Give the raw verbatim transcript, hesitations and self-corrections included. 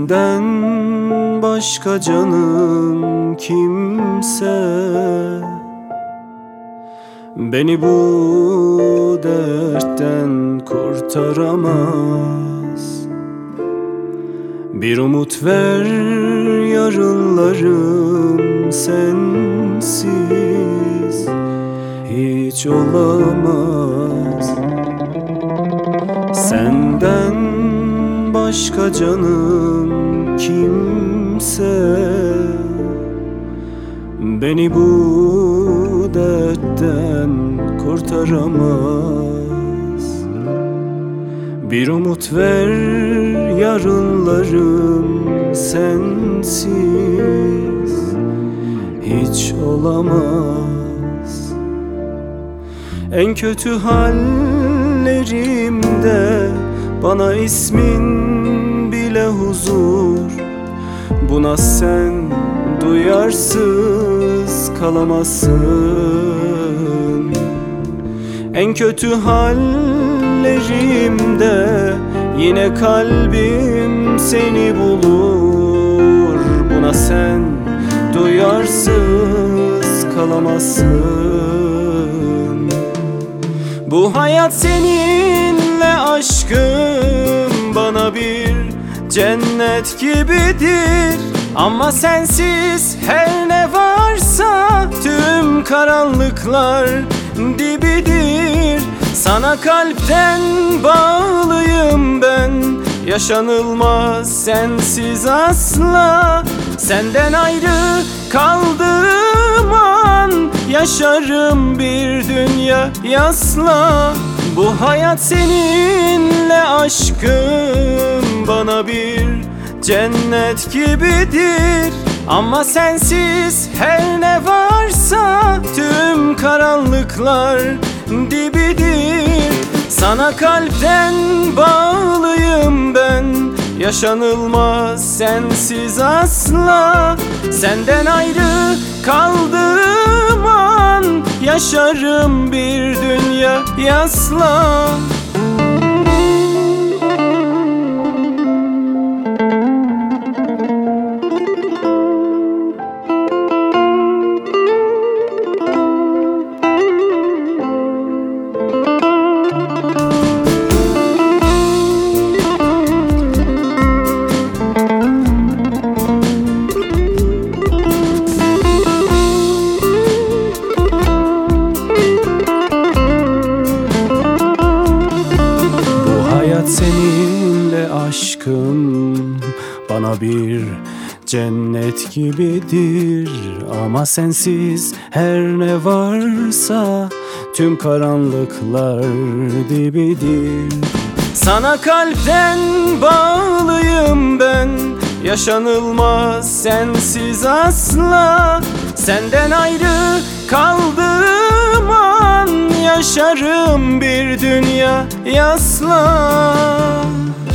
Senden başka canım kimse beni bu dertten kurtaramaz. Bir umut ver, yarınlarım sensiz hiç olamaz. Senden başka canım kimse beni bu dertten kurtaramaz. Bir umut ver, yarınlarım sensiz hiç olamaz. En kötü hallerimde bana ismin bile huzur, buna sen duyarsız kalamazsın. En kötü hallerimde yine kalbim seni bulur, buna sen duyarsız kalamazsın. Bu hayat seninle aşkım bana bir cennet gibidir, ama sensiz her ne varsa tüm karanlıklar dibidir. Sana kalpten bağlıyım ben, yaşanılmaz sensiz asla. Senden ayrı kaldığım an yaşarım bir dünya yasla. Bu hayat seninle aşkım bana bir cennet gibidir, ama sensiz her ne varsa tüm karanlıklar dibidir. Sana kalpten bağlıyım ben, yaşanılmaz sensiz asla. Senden ayrı kaldığım an yaşarım bir dünya yasla. Seninle aşkım bana bir cennet gibidir, ama sensiz her ne varsa tüm karanlıklar dibidir. Sana kalpten bağlıyım ben, yaşanılmaz sensiz asla. Senden ayrı kaldığım an yaşarım bir dünya yasla.